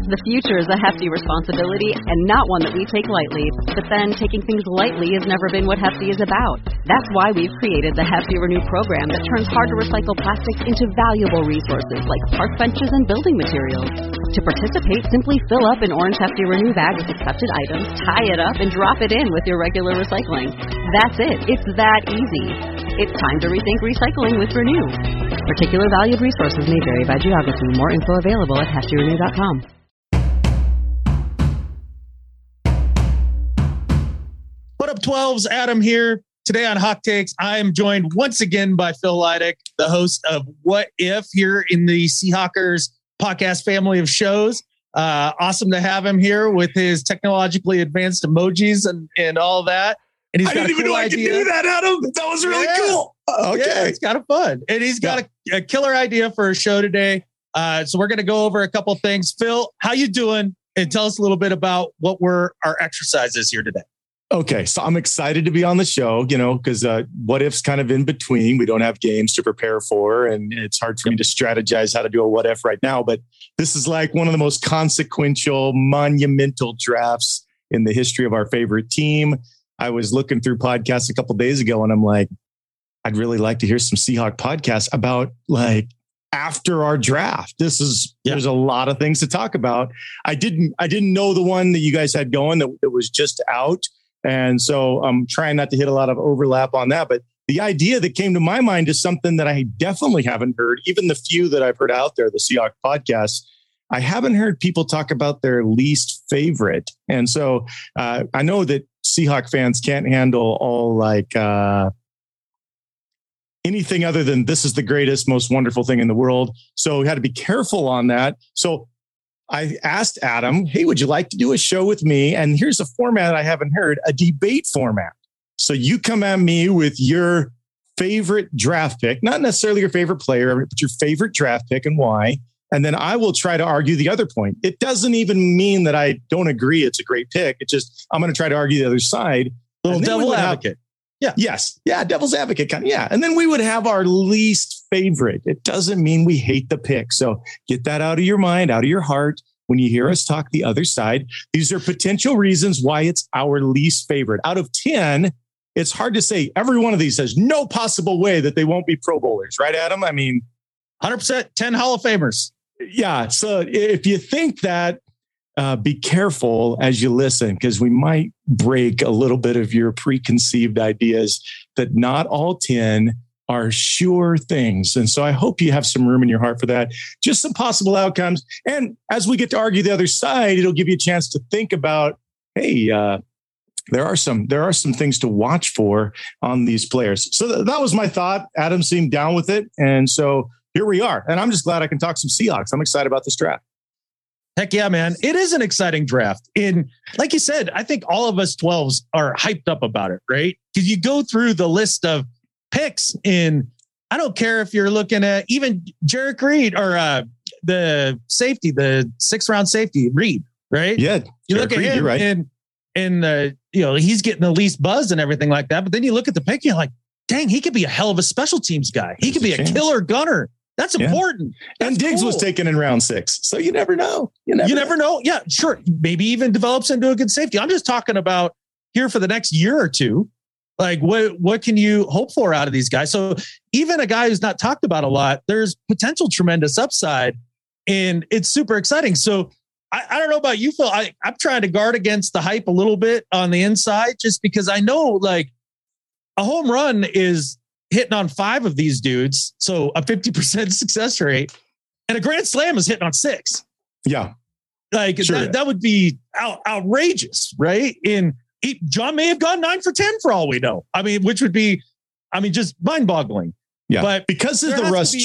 The future is a hefty responsibility and not one that we take lightly. But then taking things lightly has never been what Hefty is about. That's why we've created the Hefty Renew program that turns hard-to-recycle plastics into valuable resources like park benches and building materials. To participate, simply fill up an orange Hefty Renew bag with accepted items, tie it up, and drop it in with your regular recycling. That's it. It's that easy. It's time to rethink recycling with Renew. Particular valued resources may vary by geography. More info available at heftyrenew.com. What up, 12s? Adam here. Today on Hawk Takes, I am joined once again by Phil Leidick, the host of What If here in the Seahawkers podcast family of shows. Awesome to have him here with his technologically advanced emojis and all that. And he's got I didn't even know I could do that, Adam. That was really cool. Okay. Yeah, it's kind of fun. And he's got a killer idea for a show today. So we're going to go over a couple things. Phil, how you doing? And tell us a little bit about what were our exercises here today. Okay, so I'm excited to be on the show, because what if's kind of in between. We don't have games to prepare for, and it's hard for me to strategize how to do a what if right now. But this is like one of the most consequential, monumental drafts in the history of our favorite team. I was looking through podcasts a couple of days ago, and I'm like, I'd really like to hear some Seahawk podcasts about like after our draft. There's a lot of things to talk about. I didn't know the one that you guys had going that was just out. And so I'm trying not to hit a lot of overlap on that. But the idea that came to my mind is something that I definitely haven't heard, even the few that I've heard out there, the Seahawk podcasts. I haven't heard people talk about their least favorite. And so I know that Seahawk fans can't handle all like anything other than this is the greatest, most wonderful thing in the world. So we had to be careful on that. So I asked Adam, hey, would you like to do a show with me? And here's a format I haven't heard, a debate format. So you come at me with your favorite draft pick, not necessarily your favorite player, but your favorite draft pick and why. And then I will try to argue the other point. It doesn't even mean that I don't agree it's a great pick. It's just, I'm going to try to argue the other side. Little devil advocate. Devil's advocate. And then we would have our least favorite. It doesn't mean we hate the pick. So get that out of your mind, out of your heart. When you hear us talk the other side, these are potential reasons why it's our least favorite. Out of 10, it's hard to say every one of these has no possible way that they won't be Pro Bowlers. Right, Adam? I mean, 100%, 10 Hall of Famers. Yeah. So if you think that, be careful as you listen, because we might break a little bit of your preconceived ideas that not all 10 are sure things. And so I hope you have some room in your heart for that. Just some possible outcomes. And as we get to argue the other side, it'll give you a chance to think about, hey, there are some things to watch for on these players. So that was my thought. Adam seemed down with it. And so here we are. And I'm just glad I can talk some Seahawks. I'm excited about this draft. Heck yeah, man. It is an exciting draft. And like you said, I think all of us 12s are hyped up about it, right? Because you go through the list of picks and I don't care if you're looking at even Jarek Reed or the safety, the 6th round safety, Reed, right? Yeah. You look at him right. and he's getting the least buzz and everything like that. But then you look at the pick, you're like, dang, he could be a hell of a special teams guy. He could be a killer gunner. That's important. That's and Diggs was taken in round 6. So you never know. You never know. Yeah, sure. Maybe even develops into a good safety. I'm just talking about here for the next year or two. Like what can you hope for out of these guys? So even a guy who's not talked about a lot, there's potential tremendous upside and it's super exciting. So I don't know about you, Phil. I'm trying to guard against the hype a little bit on the inside just because I know like a home run is hitting on 5 of these dudes. So a 50% success rate and a grand slam is hitting on 6. Yeah. Like sure. that would be outrageous. Right. John may have gone 9 for 10 for all we know. I mean, which would be, just mind boggling. Yeah. But because of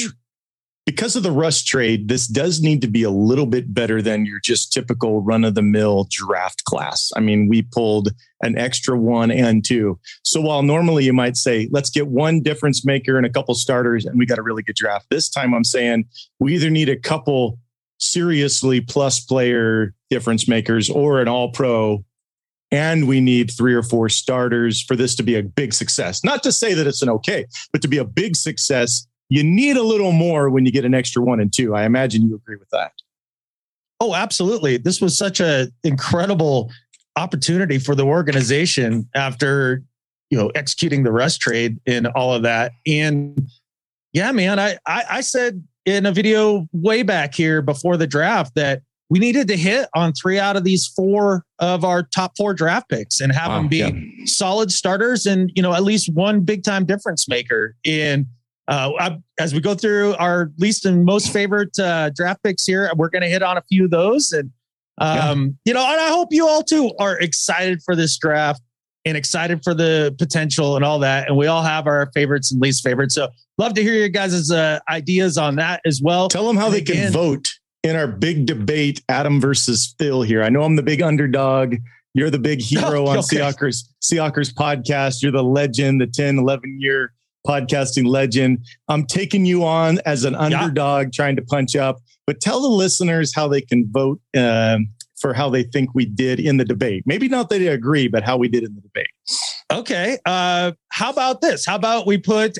the Russ trade, this does need to be a little bit better than your just typical run of the mill draft class. I mean, we pulled an extra 1 and 2. So while normally you might say, let's get one difference maker and a couple starters and we got a really good draft. This time I'm saying we either need a couple seriously plus player difference makers or an all pro. And we need 3 or 4 starters for this to be a big success. Not to say that it's an okay, but to be a big success, you need a little more when you get an extra 1 and 2. I imagine you agree with that. Oh, absolutely. This was such an incredible opportunity for the organization after, executing the Russ trade and all of that. And yeah, man, I said in a video way back here before the draft that we needed to hit on 3 out of these 4 of our top 4 draft picks and have them be solid starters and, at least one big time difference maker. And as we go through our least and most favorite draft picks here, we're going to hit on a few of those. And, and I hope you all too are excited for this draft and excited for the potential and all that. And we all have our favorites and least favorites. So love to hear your guys' ideas on that as well. Tell them how they can vote in our big debate, Adam versus Phil here. I know I'm the big underdog. You're the big hero on Seahawkers podcast. You're the legend, the 10, 11-year podcasting legend. I'm taking you on as an underdog trying to punch up, but tell the listeners how they can vote for how they think we did in the debate. Maybe not that they agree, but how we did in the debate. Okay. How about this? How about we put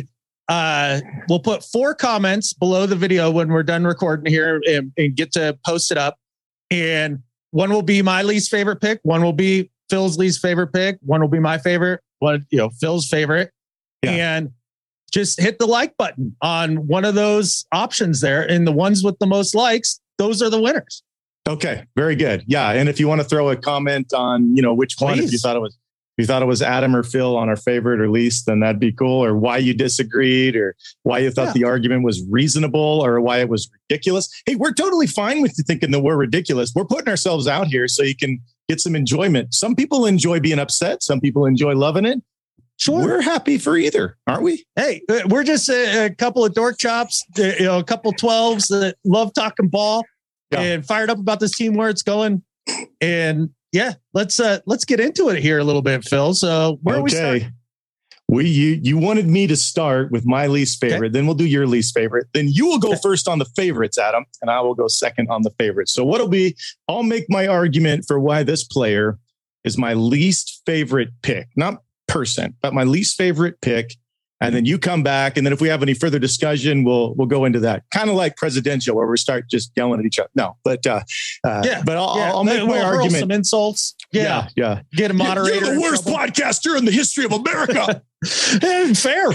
we'll put 4 comments below the video when we're done recording here and get to post it up. And one will be my least favorite pick. One will be Phil's least favorite pick. One will be my favorite. One, Phil's favorite. Yeah. And just hit the like button on one of those options there. And the ones with the most likes, those are the winners. Okay. Very good. Yeah. And if you want to throw a comment on, which one, if you thought it was Adam or Phil on our favorite or least, then that'd be cool. Or why you disagreed or why you thought the argument was reasonable or why it was ridiculous. Hey, we're totally fine with you thinking that we're ridiculous. We're putting ourselves out here so you can get some enjoyment. Some people enjoy being upset. Some people enjoy loving it. Sure. We're happy for either, aren't we? Hey, we're just a couple of dork chops, a couple 12s that love talking ball and fired up about this team, where it's going. And yeah, let's get into it here a little bit, Phil. So where are we starting? You wanted me to start with my least favorite. Then we'll do your least favorite. Then you will go first on the favorites, Adam, and I will go second on the favorites. So what'll be, I'll make my argument for why this player is my least favorite pick, not person, but my least favorite pick. And then you come back. And then if we have any further discussion, we'll go into that. Kind of like presidential, where we start just yelling at each other. No, but I'll make my argument. Some insults. Yeah. Get a moderator. You're the worst podcaster in the history of America. Fair.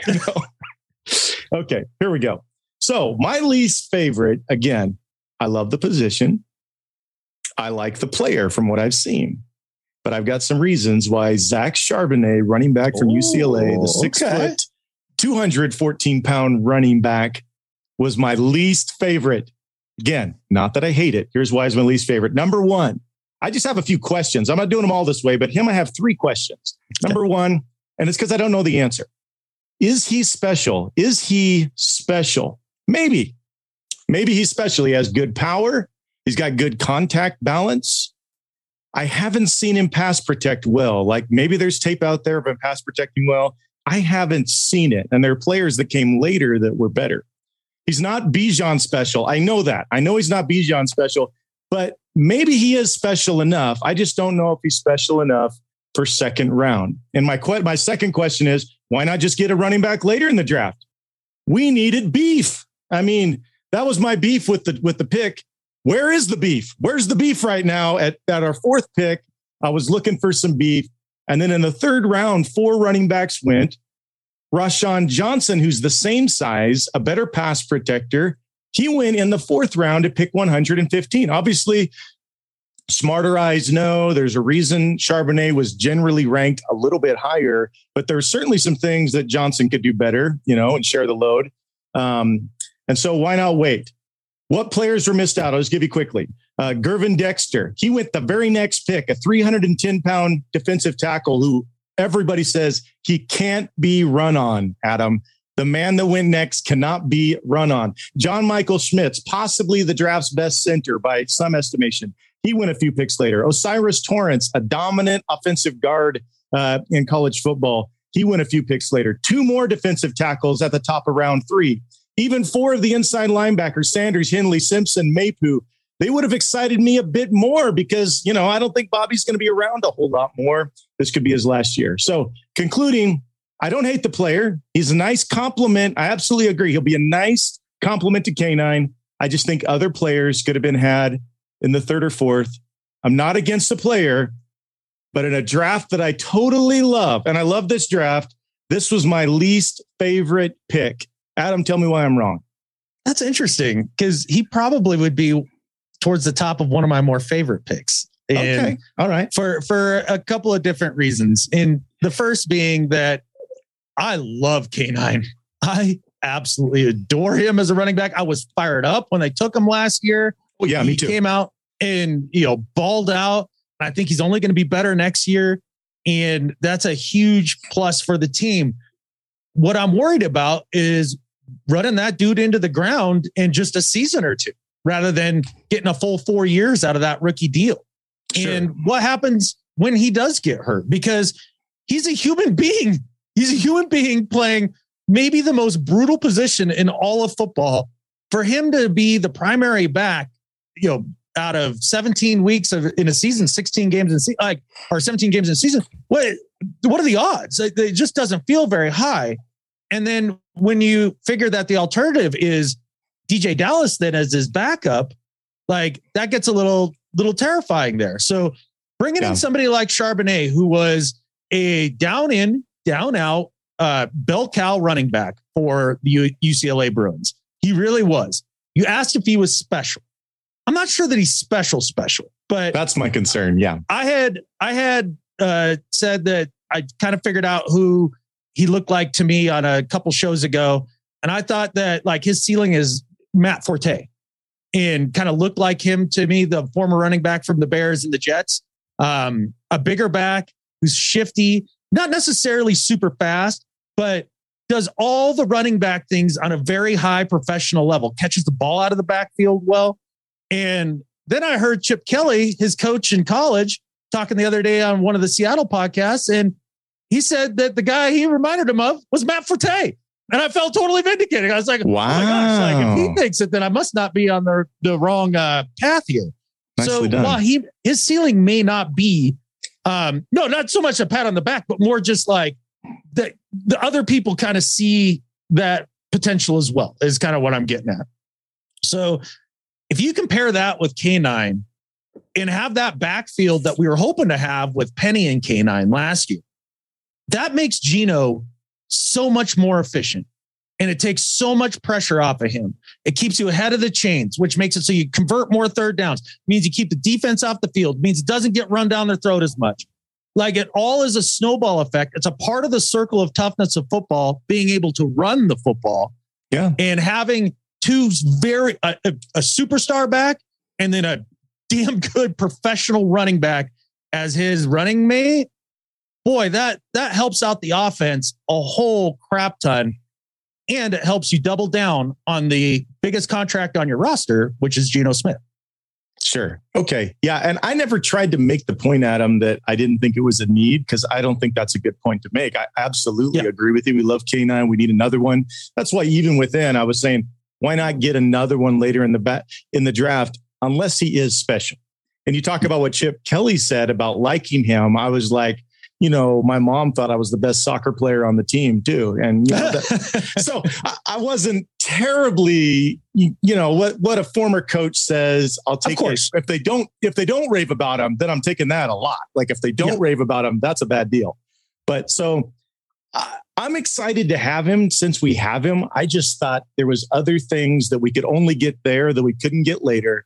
Okay, here we go. So my least favorite, again, I love the position. I like the player from what I've seen. But I've got some reasons why Zach Charbonnet, running back from UCLA, the 6 foot, 214-pound running back, was my least favorite. Again, not that I hate it. Here's why it's my least favorite. Number 1, I just have a few questions. I'm not doing them all this way, but him, I have 3 questions. Number 1, and it's because I don't know the answer. Is he special? Is he special? Maybe. Maybe he's special. He has good power. He's got good contact balance. I haven't seen him pass protect well. Like maybe there's tape out there of him pass protecting well. I haven't seen it. And there are players that came later that were better. He's not Bijan special. I know that. I know he's not Bijan special, but maybe he is special enough. I just don't know if he's special enough for second round. And my second question is, why not just get a running back later in the draft? We needed beef. I mean, that was my beef with the pick. Where is the beef? Where's the beef right now at our 4th pick? I was looking for some beef. And then in the 3rd round, 4 running backs went. Rashawn Johnson, who's the same size, a better pass protector. He went in the 4th round at pick 115. Obviously, smarter eyes know there's a reason Charbonnet was generally ranked a little bit higher, but there's certainly some things that Johnson could do better, and share the load. And so why not wait? What players were missed out? I'll just give you quickly. Gervin Dexter, he went the very next pick, a 310-pound defensive tackle who everybody says he can't be run on, Adam. The man that went next cannot be run on. John Michael Schmitz, possibly the draft's best center by some estimation. He went a few picks later. Osiris Torrance, a dominant offensive guard in college football. He went a few picks later. 2 more defensive tackles at the top of round 3. Even 4 of the inside linebackers, Sanders, Henley, Simpson, Mapu, they would have excited me a bit more because, I don't think Bobby's going to be around a whole lot more. This could be his last year. So concluding, I don't hate the player. He's a nice compliment. I absolutely agree. He'll be a nice compliment to K9, I just think other players could have been had in the third or fourth. I'm not against the player, but in a draft that I totally love, and I love this draft, this was my least favorite pick. Adam, tell me why I'm wrong. That's interesting because he probably would be towards the top of one of my more favorite picks. And okay. All right. For a couple of different reasons. And the first being that I love K9. I absolutely adore him as a running back. I was fired up when they took him last year. Oh, yeah, me too. He came out and, balled out. I think he's only going to be better next year. And that's a huge plus for the team. What I'm worried about is running that dude into the ground in just a season or two, rather than getting a full 4 years out of that rookie deal. Sure. And what happens when he does get hurt? Because he's a human being. He's a human being playing maybe the most brutal position in all of football. For him to be the primary back, out of 17 weeks in a season, 16 games in or 17 games in a season, what are the odds? It just doesn't feel very high. And then when you figure that the alternative is DJ Dallas then as his backup, that gets a little terrifying there. So bringing in somebody like Charbonnet, who was a down in, down out bell cow running back for the UCLA Bruins. He really was. You asked if he was special. I'm not sure that he's special, but that's my concern. Yeah. I had said that I kind of figured out who he looked like to me on a couple shows ago. And I thought that his ceiling is Matt Forte, and kind of looked like him to me, the former running back from the Bears and the Jets. A bigger back who's shifty, not necessarily super fast, but does all the running back things on a very high professional level, catches the ball out of the backfield well. And then I heard Chip Kelly, his coach in college, talking the other day on one of the Seattle podcasts. And he said that the guy he reminded him of was Matt Forte. And I felt totally vindicated. I was like, wow. Oh my gosh, if he thinks it, then I must not be on the wrong path here. Nicely done. While his ceiling may not be, not so much a pat on the back, but more just that the other people kind of see that potential as well, is kind of what I'm getting at. So if you compare that with K9 and have that backfield that we were hoping to have with Penny and K9 last year, that makes Geno so much more efficient, and it takes so much pressure off of him. It keeps you ahead of the chains, which makes it so you convert more third downs. It means you keep the defense off the field. It means it doesn't get run down their throat as much. It all is a snowball effect. It's a part of the circle of toughness of football, being able to run the football. Yeah. And having two a superstar back and then a damn good professional running back as his running mate. Boy, that helps out the offense a whole crap ton. And it helps you double down on the biggest contract on your roster, which is Geno Smith. Sure. Okay. Yeah. And I never tried to make the point, Adam, that I didn't think it was a need, because I don't think that's a good point to make. I absolutely agree with you. We love K9. We need another one. That's why even within, I was saying, why not get another one later in the draft, unless he is special? And you talk about what Chip Kelly said about liking him. I was like, my mom thought I was the best soccer player on the team too. And so I wasn't terribly, what a former coach says, I'll take it. If they don't rave about him, then I'm taking that a lot. If they don't rave about him, that's a bad deal. But so I'm excited to have him since we have him. I just thought there was other things that we could only get there that we couldn't get later.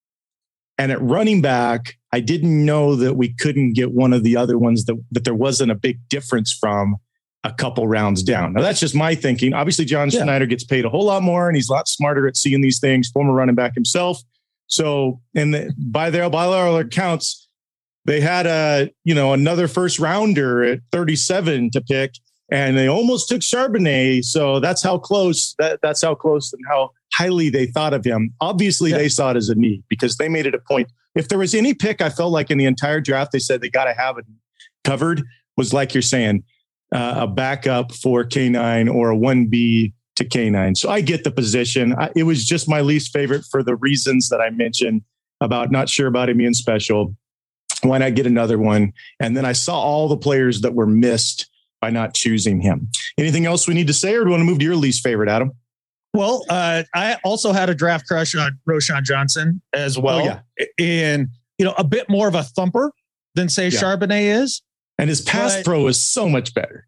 And at running back, I didn't know that we couldn't get one of the other ones that there wasn't a big difference from a couple rounds down. Now, that's just my thinking. Obviously, John Schneider gets paid a whole lot more, and he's a lot smarter at seeing these things, former running back himself. So, by all accounts, they had another first rounder at 37 to pick, and they almost took Charbonnet. So that's how close that's how close and how highly they thought of him. Obviously, they saw it as a need, because they made it a point. If there was any pick, I felt like in the entire draft, they said they got to have it covered, was like you're saying, a backup for K9 or a 1B to K9. So I get the position. It was just my least favorite for the reasons that I mentioned about not sure about him being special. Why not get another one? And then I saw all the players that were missed by not choosing him. Anything else we need to say, or do you want to move to your least favorite, Adam? Well, I also had a draft crush on Roschon Johnson as well. Oh, yeah. And, a bit more of a thumper than, say, Charbonnet is. And his pass pro is so much better.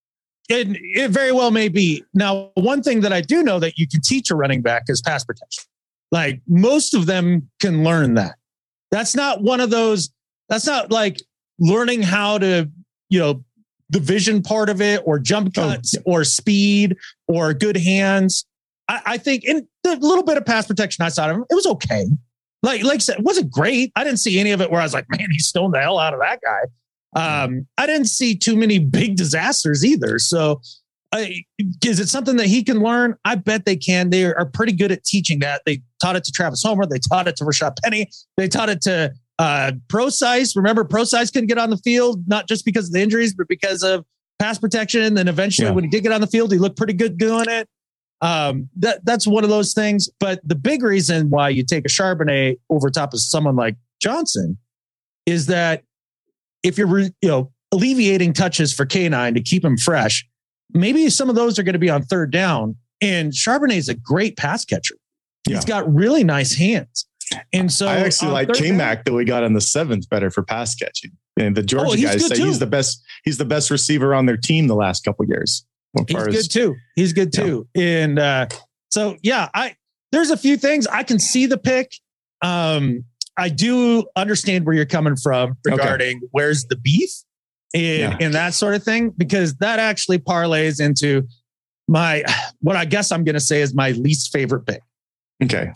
It very well may be. Now, one thing that I do know that you can teach a running back is pass protection. Like most of them can learn that. That's not one of those. That's not like learning how to, the vision part of it or jump cuts or speed or good hands. I think in the little bit of pass protection I saw of him, it was okay. Like I said, it wasn't great. I didn't see any of it where I was like, man, he stoned the hell out of that guy. I didn't see too many big disasters either. So is it something that he can learn? I bet they can. They are pretty good at teaching that. They taught it to Travis Homer. They taught it to Rashad Penny. They taught it to Procise. Remember, Procise couldn't get on the field, not just because of the injuries, but because of pass protection. And eventually when he did get on the field, he looked pretty good doing it. That's one of those things. But the big reason why you take a Charbonnet over top of someone like Johnson is that if you're, alleviating touches for K9 to keep him fresh, maybe some of those are going to be on third down. And Charbonnet is a great pass catcher. He's got really nice hands. And so I actually like K-Mac that we got in the 7th better for pass catching. And the Georgia guys say he's the best. He's the best receiver on their team the last couple of years. He's good too. And there's a few things I can see the pick. I do understand where you're coming from regarding where's the beef and that sort of thing, because that actually parlays into what I guess I'm going to say is my least favorite pick. Okay.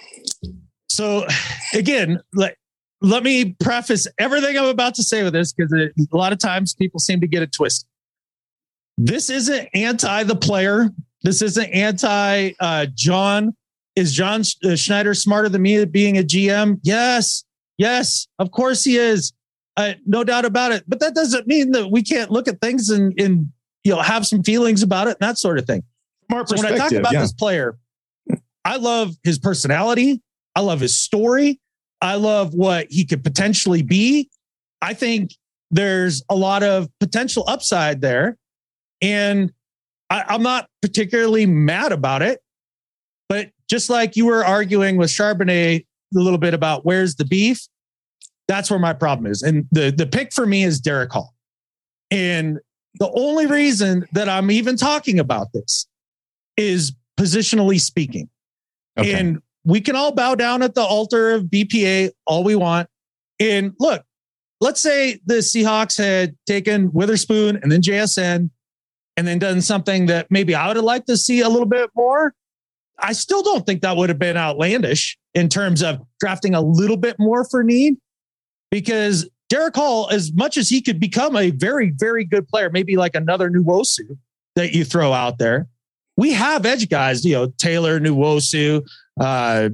So again, let me preface everything I'm about to say with this, because a lot of times people seem to get it twisted. This isn't anti the player. This isn't anti John. Is John Schneider smarter than me at being a GM? Yes, of course he is. No doubt about it. But that doesn't mean that we can't look at things and have some feelings about it and that sort of thing. So when I talk about this player, I love his personality. I love his story. I love what he could potentially be. I think there's a lot of potential upside there. And I'm not particularly mad about it. But just like you were arguing with Charbonnet a little bit about where's the beef, that's where my problem is. And the pick for me is Derek Hall. And the only reason that I'm even talking about this is positionally speaking. Okay. And we can all bow down at the altar of BPA all we want. And look, let's say the Seahawks had taken Witherspoon and then JSN and then done something that maybe I would have liked to see a little bit more. I still don't think that would have been outlandish in terms of drafting a little bit more for need, because Derek Hall, as much as he could become a very, very good player, maybe like another Nwosu that you throw out there, we have edge guys, Taylor, Nwosu, how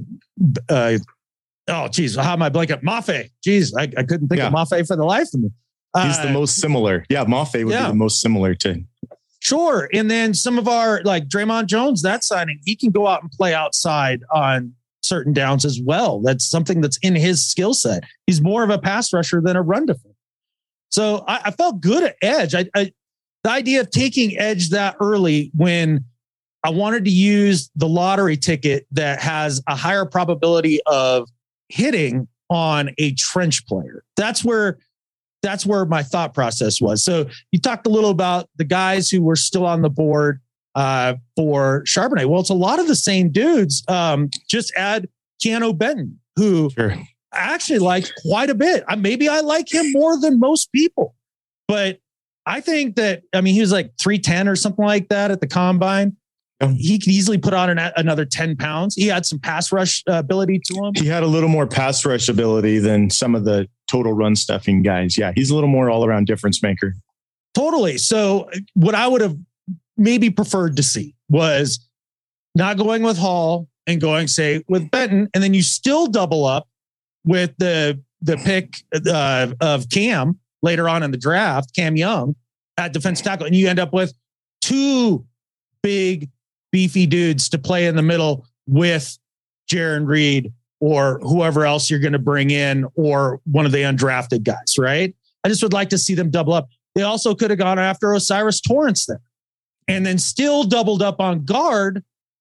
am I blanking? Mafe. Geez, I couldn't think of Mafe for the life of me. He's the most similar. Yeah, Mafe would be the most similar to. Sure. And then some of our, like Draymond Jones, that signing, he can go out and play outside on certain downs as well. That's something that's in his skill set. He's more of a pass rusher than a run defender. So I felt good at edge. The idea of taking edge that early when I wanted to use the lottery ticket that has a higher probability of hitting on a trench player. That's where my thought process was. So you talked a little about the guys who were still on the board for Charbonnet. Well, it's a lot of the same dudes. Just add Keanu Benton, who I actually liked quite a bit. Maybe I like him more than most people, but I think that, he was like 310 or something like that at the combine. He could easily put on another 10 pounds. He had some pass rush ability to him. He had a little more pass rush ability than some of the total run stuffing guys. Yeah, he's a little more all around difference maker. Totally. So what I would have maybe preferred to see was not going with Hall and going, say, with Benton, and then you still double up with the pick of Cam later on in the draft, Cam Young at defensive tackle, and you end up with two big beefy dudes to play in the middle with Jaron Reed or whoever else you're going to bring in, or one of the undrafted guys, right? I just would like to see them double up. They also could have gone after Osiris Torrance there and then still doubled up on guard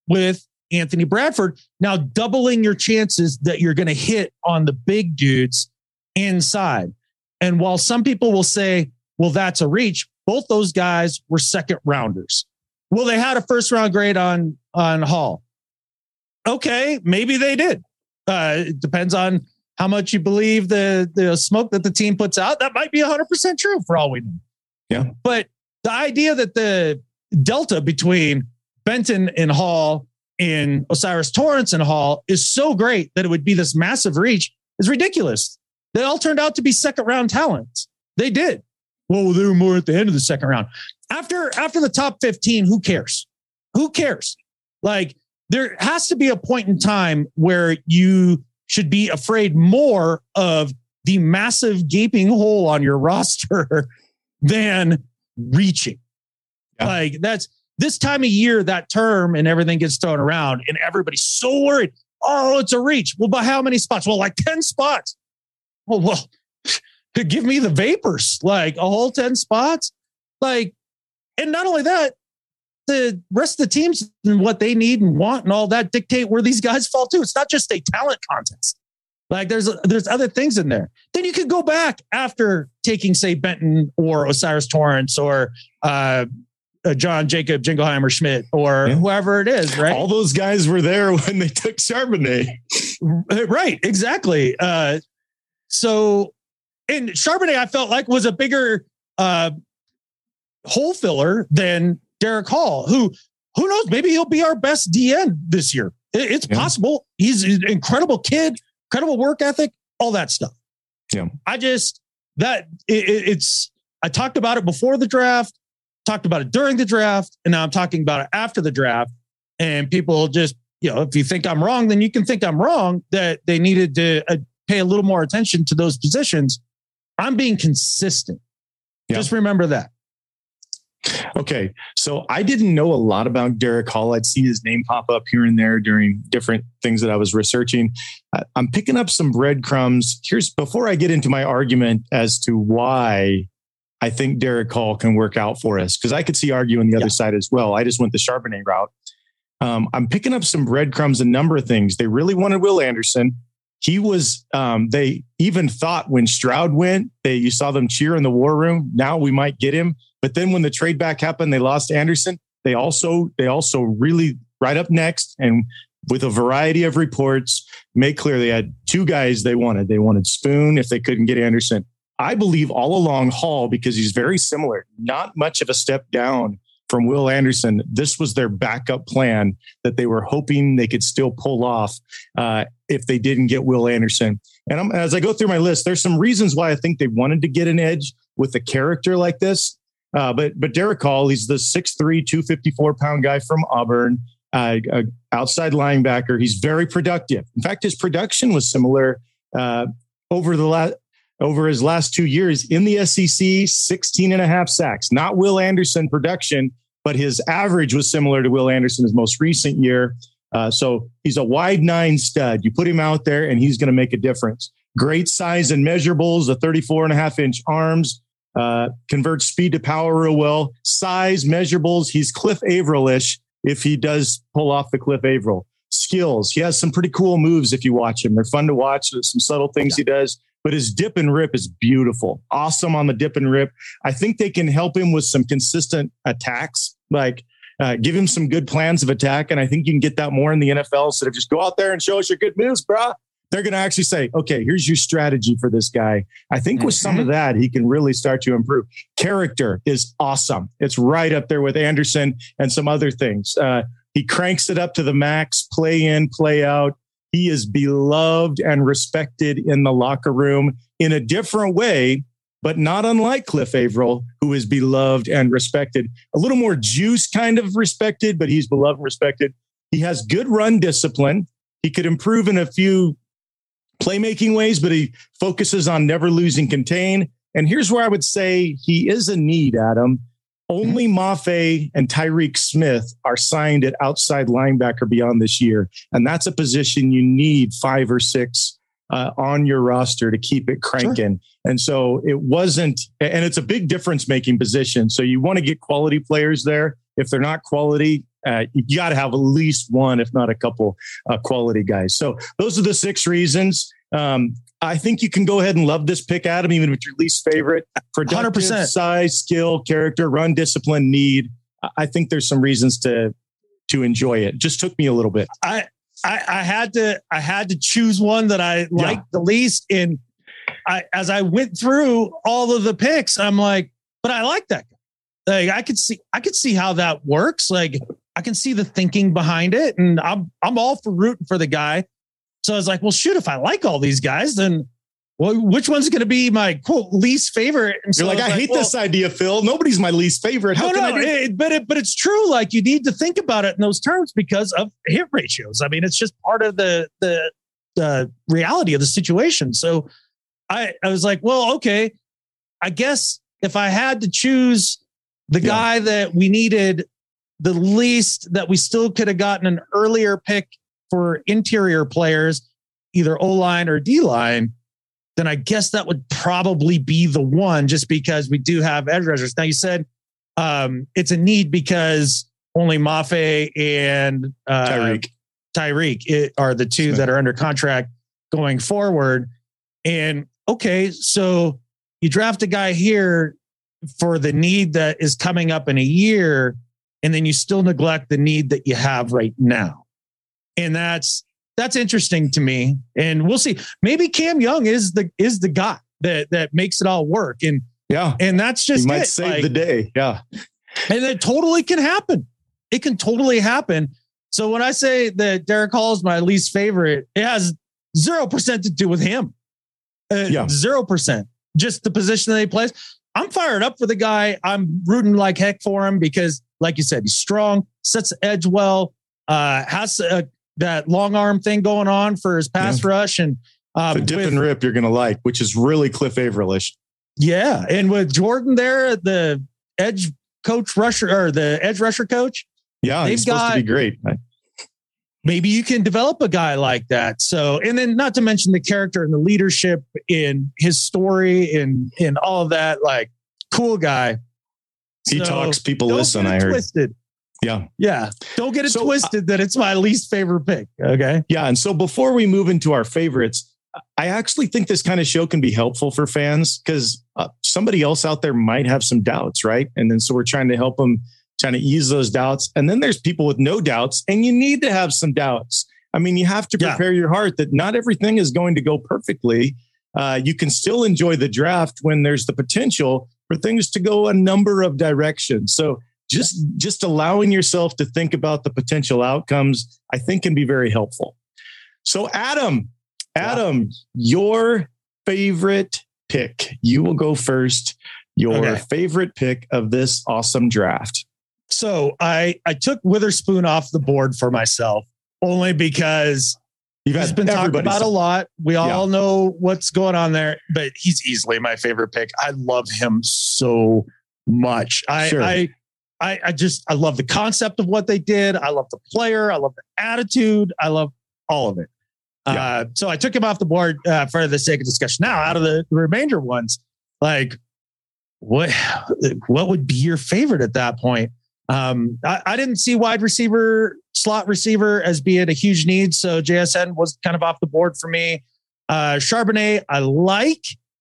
with Anthony Bradford. Now doubling your chances that you're going to hit on the big dudes inside. And while some people will say, well, that's a reach, both those guys were second rounders. Well, they had a first round grade on Hall. Okay, maybe they did. It depends on how much you believe the smoke that the team puts out. That might be 100% true for all we know. Yeah. But the idea that the delta between Benton and Hall and O'Cyrus Torrence and Hall is so great that it would be this massive reach is ridiculous. They all turned out to be second round talents. They did. Well, they were more at the end of the second round. After the top 15, who cares? Who cares? Like, there has to be a point in time where you should be afraid more of the massive gaping hole on your roster than reaching. Yeah. Like, that's this time of year, that term and everything gets thrown around and everybody's so worried. Oh, it's a reach. Well, by how many spots? Well, like 10 spots. Well, give me the vapors, like a whole 10 spots. Like, and not only that, the rest of the teams and what they need and want and all that dictate where these guys fall to. It's not just a talent contest. Like, there's other things in there. Then you could go back after taking, say, Benton or O'Cyrus Torrence or John Jacob Jingleheimer Schmidt or whoever it is, right? All those guys were there when they took Charbonnet. Right, exactly. So, and Charbonnet, I felt like, was a bigger hole filler than Derek Hall, who knows, maybe he'll be our best DN this year. It's possible. He's an incredible kid, incredible work ethic, all that stuff. Yeah. I talked about it before the draft, talked about it during the draft, and now I'm talking about it after the draft. And people just, if you think I'm wrong, then you can think I'm wrong, that they needed to pay a little more attention to those positions. I'm being consistent. Yeah. Just remember that. Okay. So I didn't know a lot about Derek Hall. I'd seen his name pop up here and there during different things that I was researching. I'm picking up some breadcrumbs. Before I get into my argument as to why I think Derek Hall can work out for us, because I could see arguing the other side as well. I just went the Charbonnet route. I'm picking up some breadcrumbs, a number of things. They really wanted Will Anderson. He was, they even thought when Stroud went, you saw them cheer in the war room. Now we might get him. But then when the trade back happened, they lost Anderson. They also really right up next, and with a variety of reports, made clear they had two guys they wanted. They wanted Spoon if they couldn't get Anderson. I believe all along Hall, because he's very similar, not much of a step down from Will Anderson. This was their backup plan that they were hoping they could still pull off if they didn't get Will Anderson. And as I go through my list, there's some reasons why I think they wanted to get an edge with a character like this. But Derek Hall, he's the 6'3", 254-pound guy from Auburn, outside linebacker. He's very productive. In fact, his production was similar over his last 2 years in the SEC, 16 and a half sacks. Not Will Anderson production, but his average was similar to Will Anderson's most recent year. So he's a wide 9 stud. You put him out there and he's going to make a difference. Great size and measurables, the 34.5-inch arms. Converts speed to power real well. Size, measurables. He's Cliff Averill-ish if he does pull off the Cliff Averill. Skills. He has some pretty cool moves if you watch him. They're fun to watch. There's some subtle things he does, but his dip and rip is beautiful. Awesome on the dip and rip. I think they can help him with some consistent attacks, like give him some good plans of attack. And I think you can get that more in the NFL instead of just go out there and show us your good moves, brah. They're going to actually say, okay, here's your strategy for this guy. I think with some of that, he can really start to improve. Character is awesome. It's right up there with Anderson and some other things. He cranks it up to the max, play in, play out. He is beloved and respected in the locker room in a different way, but not unlike Cliff Averill, who is beloved and respected. A little more juice kind of respected, but he's beloved and respected. He has good run discipline. He could improve in a few playmaking ways, but he focuses on never losing contain. And here's where I would say he is a need, Adam. Only Mafe and Tyreek Smith are signed at outside linebacker beyond this year. And that's a position you need 5 or 6 on your roster to keep it cranking. Sure. And so it wasn't, and it's a big difference making position. So you want to get quality players there. if they're not quality, you got to have at least one, if not a couple quality guys. So those are the 6 reasons. I think you can go ahead and love this pick, Adam, even if it's your least favorite. Productive, 100%. size, skill, character, run, discipline, need. I think there's some reasons to enjoy it. Just took me a little bit. I had to choose one that I liked the least. And as I went through all of the picks, I'm like, but I like that guy. Like I could see how that works. Like I can see the thinking behind it, and I'm all for rooting for the guy. So I was like, well, shoot, if I like all these guys, then which one's going to be my quote least favorite? And so you're like, I hate this idea, Phil. Nobody's my least favorite. How can I do but it's true. Like you need to think about it in those terms because of hit ratios. I mean, it's just part of the reality of the situation. So I was like, well, okay, I guess if I had to choose the guy that we needed the least, that we still could have gotten an earlier pick for interior players, either O-line or D-line, then I guess that would probably be the one, just because we do have edge rushers. Now you said it's a need because only Mafe and Tyreek are the 2 that are under contract going forward. And okay, so you draft a guy here for the need that is coming up in a year, and then you still neglect the need that you have right now. And that's interesting to me. And we'll see. Maybe Cam Young is the guy that makes it all work. And that's just he might save the day. Yeah. And it totally can happen. It can totally happen. So when I say that Derek Hall is my least favorite, it has 0% to do with him. 0%. Just the position that he plays. I'm fired up for the guy. I'm rooting like heck for him because, like you said, he's strong, sets the edge well, has that long arm thing going on for his pass rush. And the dip and rip you're going to like, which is really Cliff Averill-ish. Yeah. And with Jordan there, the edge coach rusher or the edge rusher coach. Yeah. He's supposed to be great. Maybe you can develop a guy like that. So, and then not to mention the character and the leadership in his story and all of that, like cool guy. He talks, people listen. I heard. Twisted. Yeah. Don't get it twisted that it's my least favorite pick. Okay. Yeah. And so before we move into our favorites, I actually think this kind of show can be helpful for fans because somebody else out there might have some doubts, right? And then so we're trying to help them, trying to ease those doubts. And then there's people with no doubts, and you need to have some doubts. I mean, you have to prepare your heart that not everything is going to go perfectly. You can still enjoy the draft when there's the potential for things to go a number of directions. So just allowing yourself to think about the potential outcomes, I think can be very helpful. So Adam, your favorite pick, you will go first. Your favorite pick of this awesome draft. So I took Witherspoon off the board for myself only because he's been talked about a lot. We all know what's going on there, but he's easily my favorite pick. I love him so much. I love the concept of what they did. I love the player. I love the attitude. I love all of it. So I took him off the board for the sake of discussion. Now, out of the remainder ones, like what would be your favorite at that point? I didn't see wide receiver, slot receiver as being a huge need. So JSN was kind of off the board for me. Charbonnet, I like,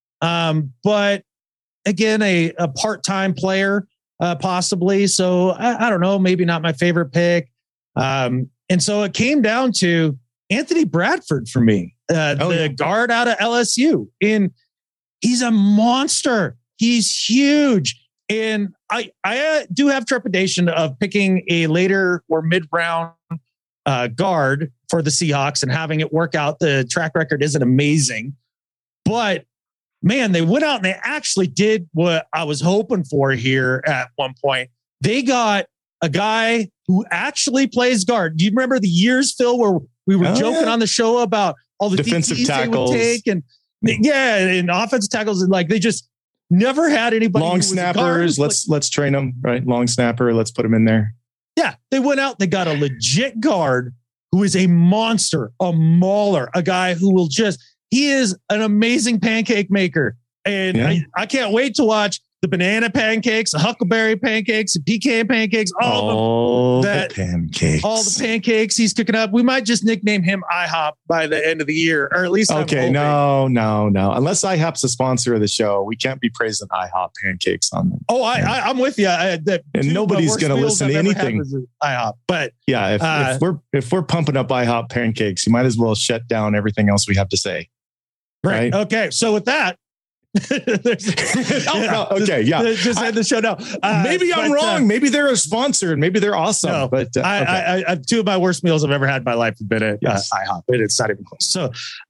but again, a part-time player, possibly. So I don't know, maybe not my favorite pick. And so it came down to Anthony Bradford for me, the guard out of LSU. And he's a monster. He's huge. And I do have trepidation of picking a later or mid-round guard for the Seahawks and having it work out. The track record isn't amazing. But, man, they went out and they actually did what I was hoping for here at one point. They got a guy who actually plays guard. Do you remember the years, Phil, where we were joking on the show about all the defensive DTs tackles they would take and offensive tackles, and like they just never had anybody. Long snappers, let's train them, right? Long snapper, let's put them in there. Yeah, they went out, they got a legit guard who is a monster, a mauler, a guy who will he is an amazing pancake maker. And I can't wait to watch the banana pancakes, the huckleberry pancakes, the pecan pancakes, all the pancakes he's cooking up. We might just nickname him IHOP by the end of the year, or at least. Okay, no. Unless IHOP's a sponsor of the show, we can't be praising IHOP pancakes on them. Oh, I'm with you. And nobody's going to listen to anything. IHOP, but yeah, if we're pumping up IHOP pancakes, you might as well shut down everything else we have to say. Right. Okay. So with that. Okay. Yeah. Just end the show now. Maybe I'm wrong. Maybe they're a sponsor and maybe they're awesome. No, but I two of my worst meals I've ever had in my life have been at IHOP. It's not even close. So,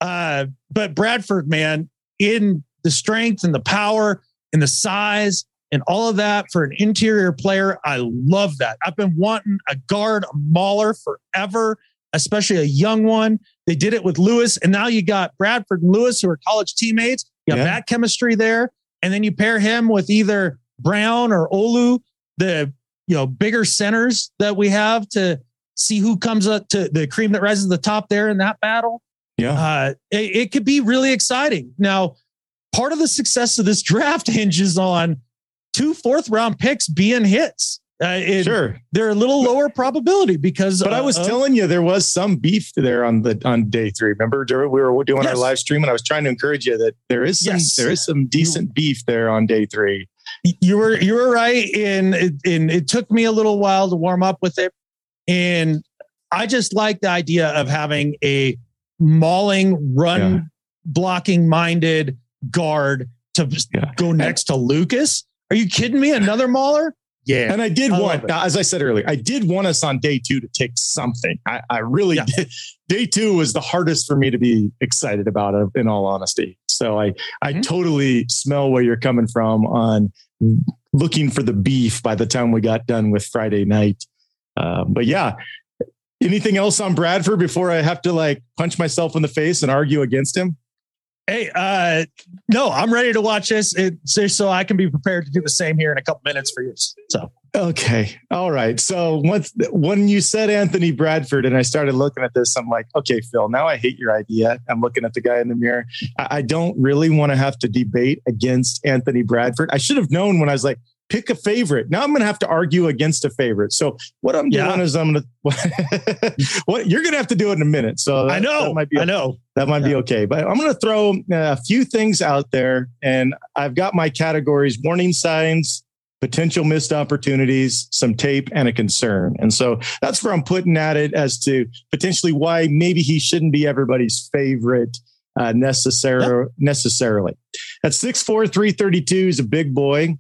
but Bradford, man, in the strength and the power and the size and all of that for an interior player, I love that. I've been wanting a guard, a mauler forever, especially a young one. They did it with Lewis, and now you got Bradford and Lewis, who are college teammates. You have that chemistry there. And then you pair him with either Brown or Olu, the bigger centers that we have to see who comes up to the cream that rises to the top there in that battle. Yeah. It could be really exciting. Now, part of the success of this draft hinges on 2 4th-round picks being hits. Sure, they're a little lower probability because. But I was telling you there was some beef there on day 3. Remember, we were doing our live stream, and I was trying to encourage you that there is some decent beef there on day 3. You were right, and it took me a little while to warm up with it, and I just like the idea of having a mauling, run blocking minded guard to go next to Lucas. Are you kidding me? Another mauler? Yeah. And I did want, as I said earlier, I did want us on day 2 to take something. I really did. Day 2 was the hardest for me to be excited about, in all honesty. So I totally smell where you're coming from on looking for the beef by the time we got done with Friday night. But yeah, anything else on Bradford before I have to punch myself in the face and argue against him? Hey, no, I'm ready to watch this so I can be prepared to do the same here in a couple minutes for you. So, okay. All right. So when you said Anthony Bradford and I started looking at this, I'm like, okay, Phil, now I hate your idea. I'm looking at the guy in the mirror. I don't really want to have to debate against Anthony Bradford. I should have known when I was like, pick a favorite. Now I'm going to have to argue against a favorite. So what I'm doing is I'm going to, you're going to have to do it in a minute. So I know that might be okay, but I'm going to throw a few things out there, and I've got my categories: warning signs, potential missed opportunities, some tape, and a concern. And so that's where I'm putting at it as to potentially why maybe he shouldn't be everybody's favorite necessarily. At 6'4", 332, he's a big boy.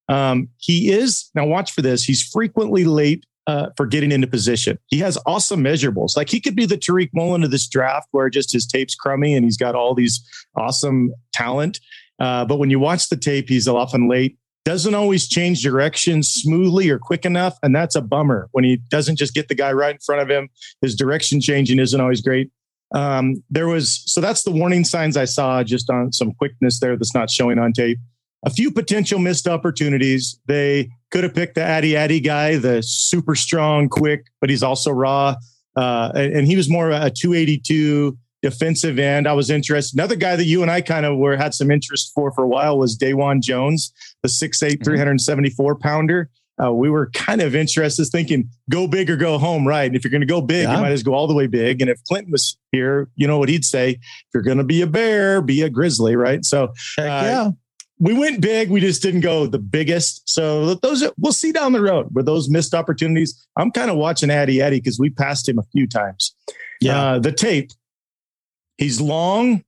He is, now watch for this, he's frequently late for getting into position. He has awesome measurables. Like, he could be the Tariq Mullen of this draft, where just his tape's crummy and he's got all these awesome talent. But when you watch the tape, he's often late. Doesn't always change direction smoothly or quick enough. And that's a bummer when he doesn't just get the guy right in front of him. His direction changing isn't always great. So that's the warning signs I saw just on some quickness there that's not showing on tape. A few potential missed opportunities. They could have picked the Addy guy, the super strong, quick, but he's also raw. And he was more a 282 defensive end. I was interested. Another guy that you and I kind of had some interest for a while was Dawan Jones, the 6'8", 374 pounder. We were kind of interested, thinking go big or go home, right? And if you're going to go big, you might as well go all the way big. And if Clinton was here, you know what he'd say: if you're going to be a Bear, be a Grizzly, right? So we went big. We just didn't go the biggest. So we'll see down the road with those missed opportunities. I'm kind of watching Addy because we passed him a few times. The tape, he's long,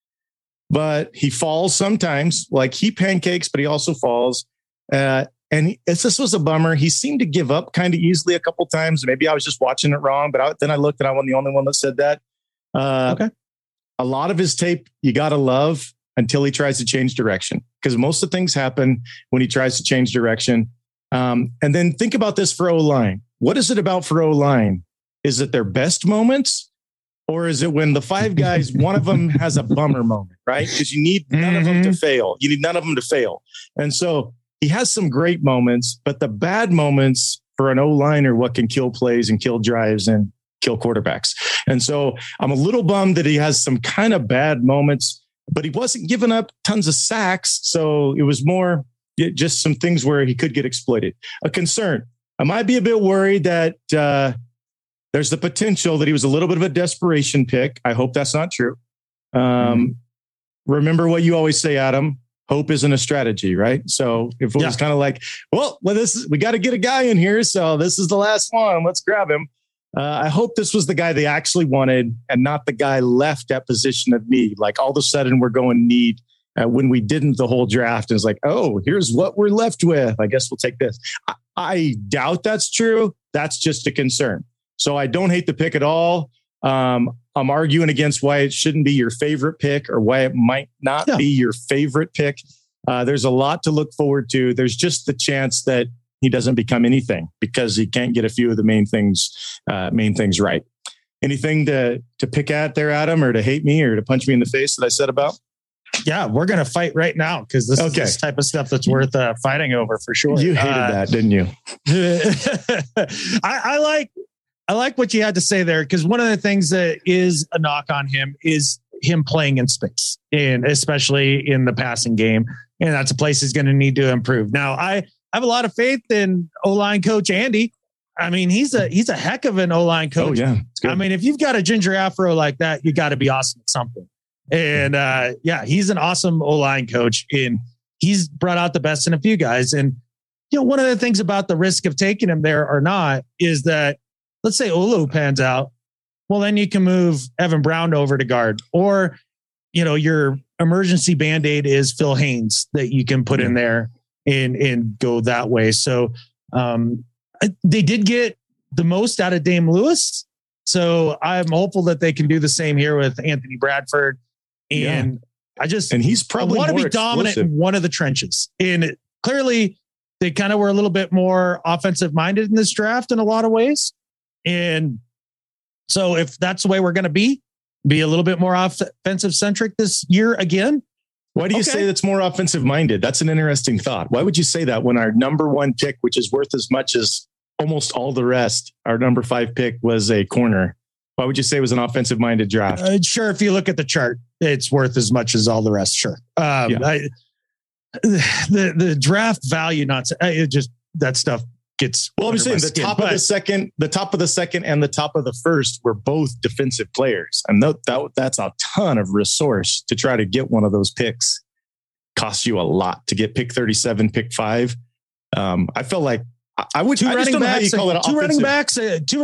but he falls sometimes. Like, he pancakes, but he also falls. And this was a bummer. He seemed to give up kind of easily a couple times. Maybe I was just watching it wrong, but then I looked and I wasn't the only one that said that. Okay. A lot of his tape you got to love until he tries to change direction, because most of the things happen when he tries to change direction. And then think about this for O-line. What is it about for O-line? Is it their best moments? Or is it when the 5 guys, one of them has a bummer moment, right? Because you need none of them to fail. You need none of them to fail. And so he has some great moments, but the bad moments for an O-line are what can kill plays and kill drives and kill quarterbacks. And so I'm a little bummed that he has some kind of bad moments, but he wasn't giving up tons of sacks. So it was more, just some things where he could get exploited. A concern. I might be a bit worried that there's the potential that he was a little bit of a desperation pick. I hope that's not true. Remember what you always say, Adam. Hope isn't a strategy, right? So if it was kind of like, we got to get a guy in here. So this is the last one. Let's grab him. I hope this was the guy they actually wanted and not the guy left at position of need. Like all of a sudden we're going need when we didn't the whole draft. And it's like, oh, here's what we're left with. I guess we'll take this. I doubt that's true. That's just a concern. So I don't hate the pick at all. I'm arguing against why it shouldn't be your favorite pick or why it might not be your favorite pick. There's a lot to look forward to. There's just the chance that he doesn't become anything because he can't get a few of the main things right. Anything to pick at there, Adam, or to hate me or to punch me in the face that I said about? Yeah, we're going to fight right now because this is this type of stuff that's worth fighting over for sure. You hated that, didn't you? I like what you had to say there because one of the things that is a knock on him is him playing in space, and especially in the passing game. And that's a place he's going to need to improve. Now, I have a lot of faith in O-line coach Andy. I mean, he's a heck of an O-line coach. Oh, yeah. I mean, if you've got a ginger afro like that, you got to be awesome at something. And he's an awesome O-line coach, and he's brought out the best in a few guys. And, one of the things about the risk of taking him there or not is that, let's say Olu pans out. Well, then you can move Evan Brown over to guard, or, your emergency Band-Aid is Phil Haynes that you can put in there and go that way. So they did get the most out of Dame Lewis. So I'm hopeful that they can do the same here with Anthony Bradford. And he's probably want to be dominant in one of the trenches. And clearly they kind of were a little bit more offensive minded in this draft in a lot of ways. And so if that's the way we're going to be a little bit more offensive centric this year again. Why do you say that's more offensive minded? That's an interesting thought. Why would you say that when our number one pick, which is worth as much as almost all the rest, our number 5 pick was a corner? Why would you say it was an offensive minded draft? Sure. If you look at the chart, it's worth as much as all the rest. Sure. The draft value, that stuff gets. Well, I'm saying the top of the second and the top of the first were both defensive players. And that's a ton of resource to try to get one of those picks. Costs you a lot to get pick 37, pick 5. I felt like I would. Two running backs,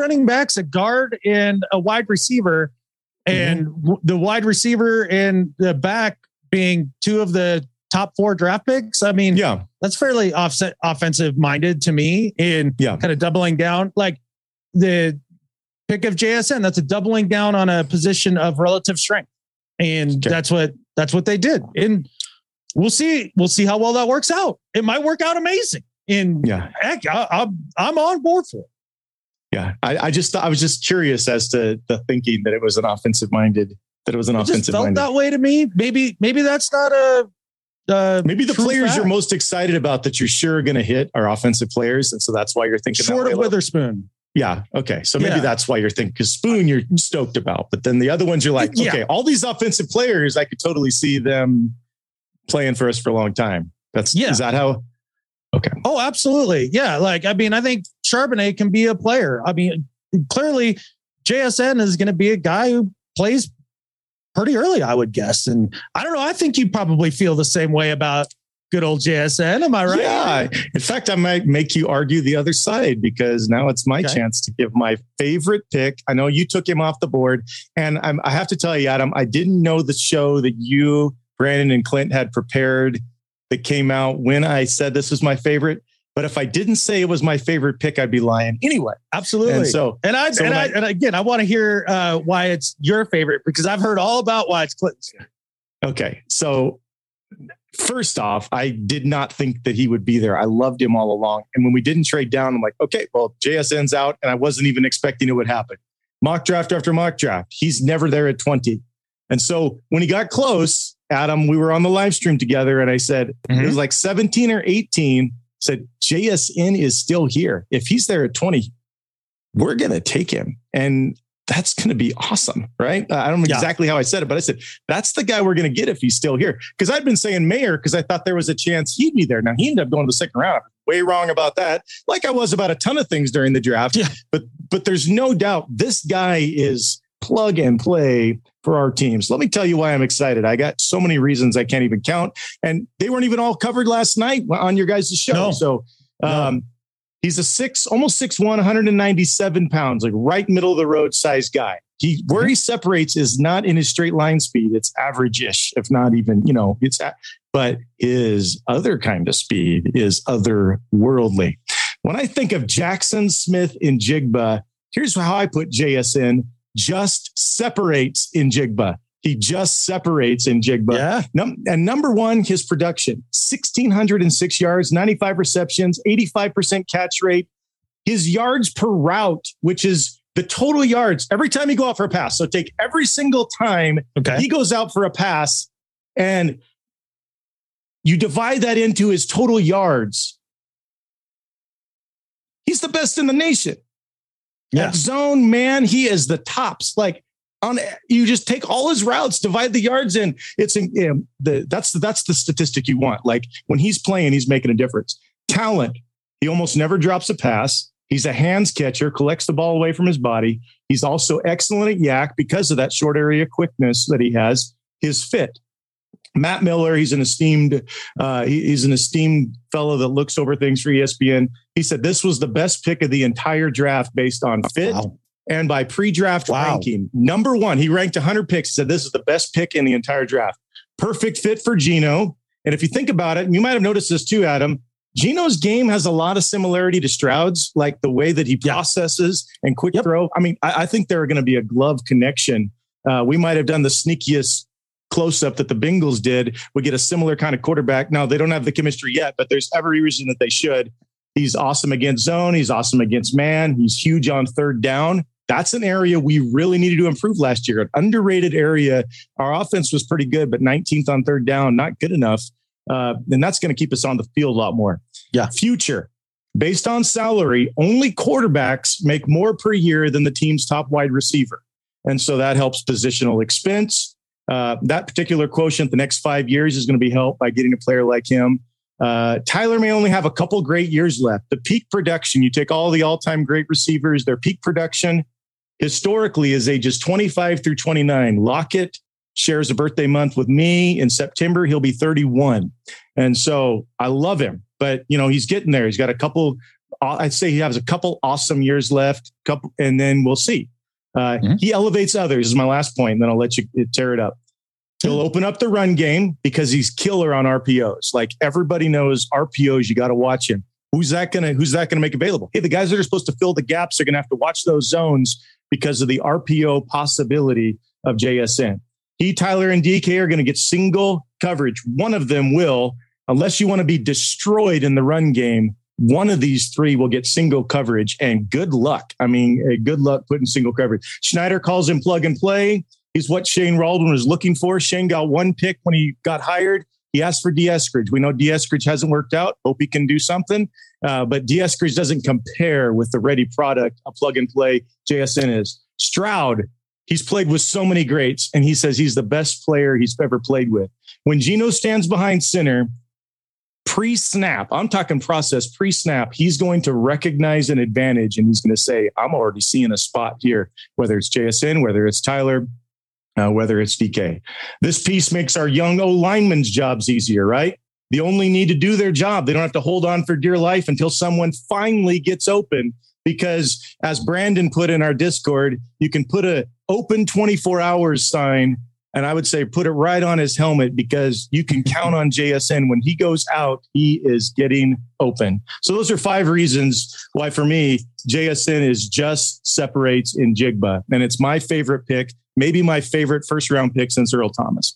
a guard, and a wide receiver, and the wide receiver and the back being 2 of the top 4 draft picks. I mean, that's fairly offensive minded to me. And kind of doubling down, like the pick of JSN. That's a doubling down on a position of relative strength, and that's what they did. And we'll see how well that works out. It might work out amazing. And heck, I'm on board for it. Yeah, I was just curious as to the thinking that it was an offensive minded. That it was an offensive minded. Felt that way to me. Maybe that's not a. Maybe the players you're most excited about that you're sure are going to hit are offensive players, and so that's why you're thinking. Short of Witherspoon. Yeah. Okay. So maybe that's why you're thinking, because Spoon you're stoked about, but then the other ones you're like, okay, all these offensive players, I could totally see them playing for us for a long time. Is that how? Okay. Oh, absolutely. Yeah. Like, I mean, I think Charbonnet can be a player. I mean, clearly JSN is going to be a guy who plays pretty early, I would guess. And I don't know. I think you probably feel the same way about good old JSN. Am I right? Yeah. In fact, I might make you argue the other side because now it's my chance to give my favorite pick. I know you took him off the board, and I have to tell you, Adam, I didn't know the show that you, Brandon, and Clint had prepared that came out when I said this was my favorite. But if I didn't say it was my favorite pick, I'd be lying anyway. Absolutely. And again, I want to hear why it's your favorite, because I've heard all about why it's Clinton's. Okay. So first off, I did not think that he would be there. I loved him all along. And when we didn't trade down, I'm like, okay, well, JSN's out, and I wasn't even expecting it would happen. Mock draft after mock draft. He's never there at 20. And so when he got close, Adam, we were on the live stream together, and I said, it was like 17 or 18, said, JSN is still here. If he's there at 20, we're going to take him. And that's going to be awesome, right? I don't know exactly how I said it, but I said, that's the guy we're going to get if he's still here. Because I'd been saying Mayer because I thought there was a chance he'd be there. Now, he ended up going to the second round. Way wrong about that, like I was about a ton of things during the draft. Yeah. But there's no doubt this guy is plug and play for our teams. Let me tell you why I'm excited. I got so many reasons I can't even count. And they weren't even all covered last night on your guys' show. No. So he's a almost 6'1", 197 pounds, like right middle of the road size guy. Where he separates is not in his straight line speed. It's average-ish, if not even, but his other kind of speed is otherworldly. When I think of Jackson Smith in Jigba, here's how I put JSN: just separates in Jigba. He just separates in Jigba. Yeah. And number one, his production, 1,606 yards, 95 receptions, 85% catch rate. His yards per route, which is the total yards every time he go out for a pass. So take every single time he goes out for a pass and you divide that into his total yards. He's the best in the nation. At zone, man, he is the tops. Like you just take all his routes, divide the yards in. That's the statistic you want. Like when he's playing, he's making a difference. Talent. He almost never drops a pass. He's a hands catcher, collects the ball away from his body. He's also excellent at yak because of that short area quickness that he has. His fit. Matt Miller, he's an esteemed fellow that looks over things for ESPN. He said this was the best pick of the entire draft based on fit and by pre-draft ranking. Number one, he ranked 100 picks. He said this is the best pick in the entire draft. Perfect fit for Geno. And if you think about it, you might have noticed this too, Adam. Geno's game has a lot of similarity to Stroud's, like the way that he processes and quick throw. I mean, I think there are going to be a glove connection. We might have done the sneakiest close-up that the Bengals did. We get a similar kind of quarterback. Now, they don't have the chemistry yet, but there's every reason that they should. He's awesome against zone. He's awesome against man. He's huge on third down. That's an area we really needed to improve last year. An underrated area. Our offense was pretty good, but 19th on third down, not good enough. And that's going to keep us on the field a lot more. Future. Based on salary, only quarterbacks make more per year than the team's top wide receiver. And so that helps positional expense. That particular quotient the next 5 years is going to be helped by getting a player like him. Tyler may only have a couple great years left. The peak production, you take all the all-time great receivers, their peak production historically is ages 25 through 29. Lockett shares a birthday month with me. In September, he'll be 31. And so I love him, but he's getting there. He's got a couple, I'd say he has a couple awesome years left, and then we'll see. He elevates others is my last point, and then I'll let you tear it up. He'll open up the run game because he's killer on RPOs. Like everybody knows RPOs, you got to watch him. Who's that gonna make available? Hey, the guys that are supposed to fill the gaps are gonna have to watch those zones because of the RPO possibility of JSN. He, Tyler, and DK are going to get single coverage. One of them will, unless you want to be destroyed in the run game. One of these three will get single coverage, and good luck. I mean, good luck putting single coverage. Schneider calls him plug and play. He's what Shane Waldron was looking for. Shane got one pick when he got hired. He asked for D'Eskridge. We know D'Eskridge hasn't worked out. Hope he can do something. But D'Eskridge doesn't compare with the ready product, a plug and play JSN is. Stroud, he's played with so many greats, and he says he's the best player he's ever played with. When Geno stands behind center, pre-snap, I'm talking process, pre-snap, he's going to recognize an advantage, and he's going to say, I'm already seeing a spot here, whether it's JSN, whether it's Tyler, whether it's DK. This piece makes our young O-linemen's jobs easier, right? They only need to do their job. They don't have to hold on for dear life until someone finally gets open, because as Brandon put in our Discord, you can put a open 24 hours sign, and I would say put it right on his helmet, because you can count on JSN. When he goes out, he is getting open. So those are 5 reasons why, for me, JSN is just separates in Jigba. And it's my favorite pick, maybe my favorite first-round pick since Earl Thomas.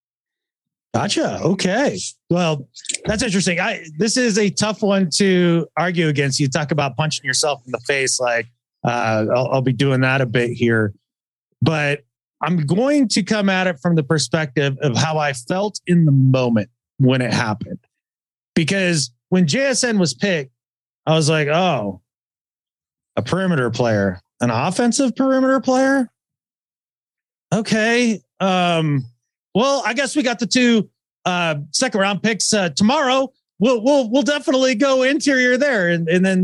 Gotcha. Okay. Well, that's interesting. This is a tough one to argue against. You talk about punching yourself in the face. Like I'll be doing that a bit here, but I'm going to come at it from the perspective of how I felt in the moment when it happened. Because when JSN was picked, I was like, oh, a perimeter player. An offensive perimeter player? Okay. Well, I guess we got the 2 second round picks tomorrow. We'll definitely go interior there. And then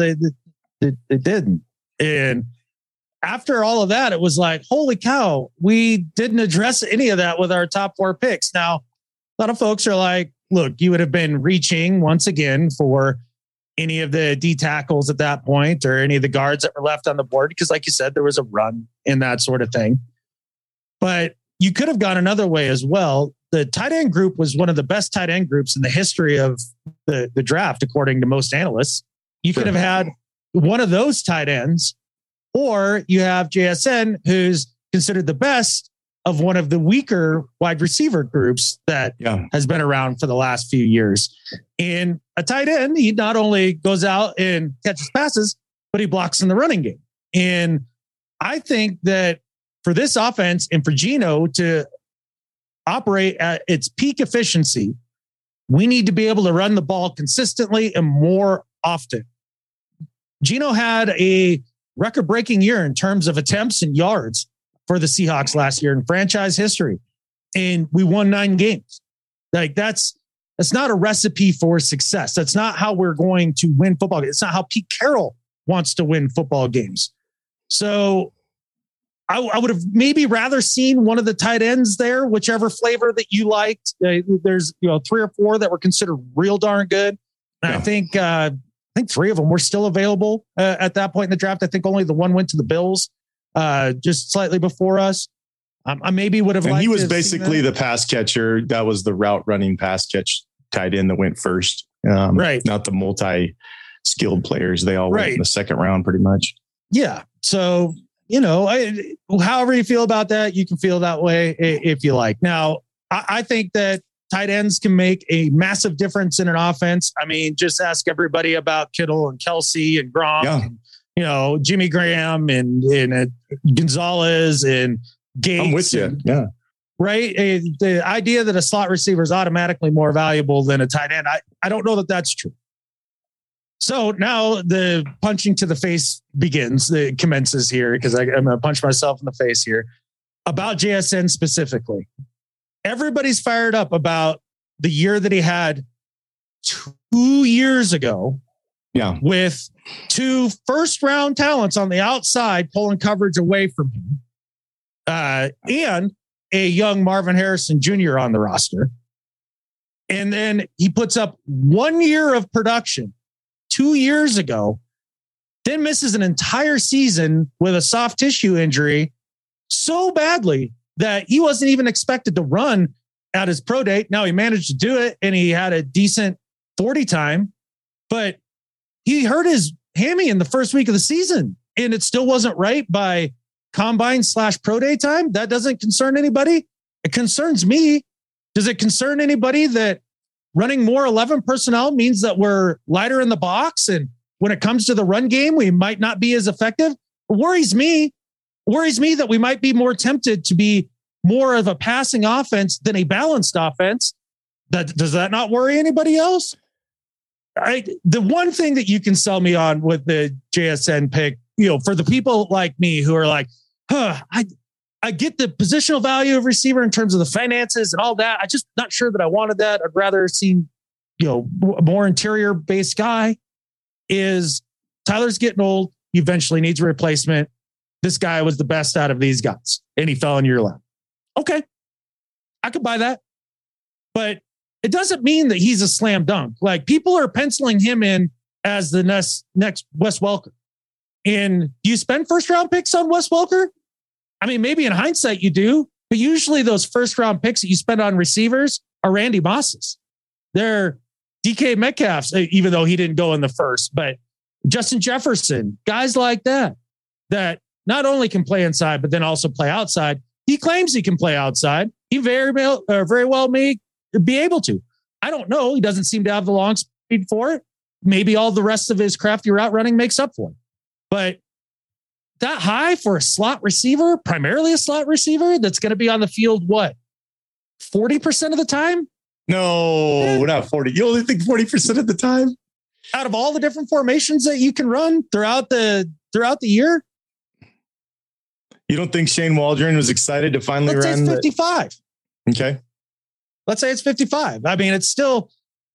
they didn't. And after all of that, it was like, holy cow, we didn't address any of that with our top 4 picks. Now, a lot of folks are like, look, you would have been reaching once again for any of the D tackles at that point or any of the guards that were left on the board. Because like you said, there was a run in that sort of thing. But you could have gone another way as well. The tight end group was one of the best tight end groups in the history of the draft, according to most analysts. You could have had one of those tight ends, or you have JSN, who's considered the best of one of the weaker wide receiver groups that has been around for the last few years. And a tight end, he not only goes out and catches passes, but he blocks in the running game. And I think that for this offense and for Geno to operate at its peak efficiency, we need to be able to run the ball consistently and more often. Geno had a record-breaking year in terms of attempts and yards for the Seahawks last year in franchise history. And we won 9 games. Like that's not a recipe for success. That's not how we're going to win football games. It's not how Pete Carroll wants to win football games. So I would have maybe rather seen one of the tight ends there, whichever flavor that you liked. There's 3 or 4 that were considered real darn good. And I think 3 of them were still available at that point in the draft. I think only the one went to the Bills just slightly before us. I maybe would have liked. And he was basically the pass catcher. That was the route running pass catch tight end that went first. Right. Not the multi-skilled players. They all went in the second round pretty much. Yeah. So, however you feel about that, you can feel that way if you like. Now, I think that tight ends can make a massive difference in an offense. I mean, just ask everybody about Kittle and Kelsey and Gronk, and, Jimmy Graham and Gonzalez and Gates. I'm with you. Yeah. Right. The idea that a slot receiver is automatically more valuable than a tight end. I don't know that that's true. So now the punching to the face begins. It commences here because I'm going to punch myself in the face here about JSN specifically. Everybody's fired up about the year that he had 2 years ago. Yeah. With 2 first-round talents on the outside pulling coverage away from him. And a young Marvin Harrison Jr. on the roster. And then he puts up 1 year of production 2 years ago, then misses an entire season with a soft tissue injury so badly that he wasn't even expected to run at his pro date. Now he managed to do it and he had a decent 40 time, but he hurt his hammy in the first week of the season and it still wasn't right by combine/pro day time. That doesn't concern anybody. It concerns me. Does it concern anybody that running more 11 personnel means that we're lighter in the box? And when it comes to the run game, we might not be as effective. It worries me that we might be more tempted to be more of a passing offense than a balanced offense. Does that not worry anybody else? The one thing that you can sell me on with the JSN pick, for the people like me who are like, I get the positional value of receiver in terms of the finances and all that. I'm just not sure that I wanted that. I'd rather see, a more interior based guy. Is Tyler's getting old. He eventually needs a replacement. This guy was the best out of these guys and he fell in your lap. Okay. I could buy that, but it doesn't mean that he's a slam dunk. Like people are penciling him in as the next Wes Welker. And do you spend first round picks on Wes Welker? I mean, maybe in hindsight you do, but usually those first round picks that you spend on receivers are Randy Moss's. They're DK Metcalf's, even though he didn't go in the first, but Justin Jefferson, guys like that not only can play inside, but then also play outside. He claims he can play outside. He very well may be able to. I don't know. He doesn't seem to have the long speed for it. Maybe all the rest of his crafty route running makes up for it. But that high for a slot receiver, primarily a slot receiver that's going to be on the field, 40% of the time? No, not 40. You only think 40% of the time? Out of all the different formations that you can run throughout the year? You don't think Shane Waldron was excited to finally Let's run? say it's 55. Okay. Let's say it's 55. I mean, it's still,